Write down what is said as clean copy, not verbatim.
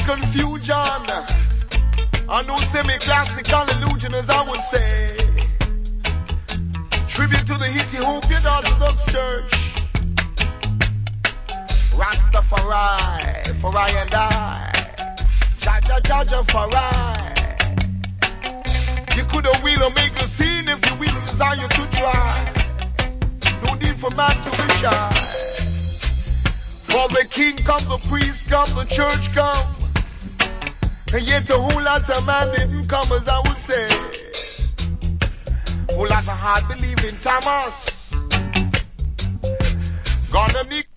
confusion. A new semi-classical illusion, as I would say. Tribute to the Ethiopian Orthodox Church. Rastafari, for I and I. Jaja, for I. You could have will or make the scene if you will desire to try. No need for man to be shy. For the king come, the priest come, the church come. And yet a whole lot of man didn't come, as I would say. Whole lot of heart believe in Thomas. Gonna need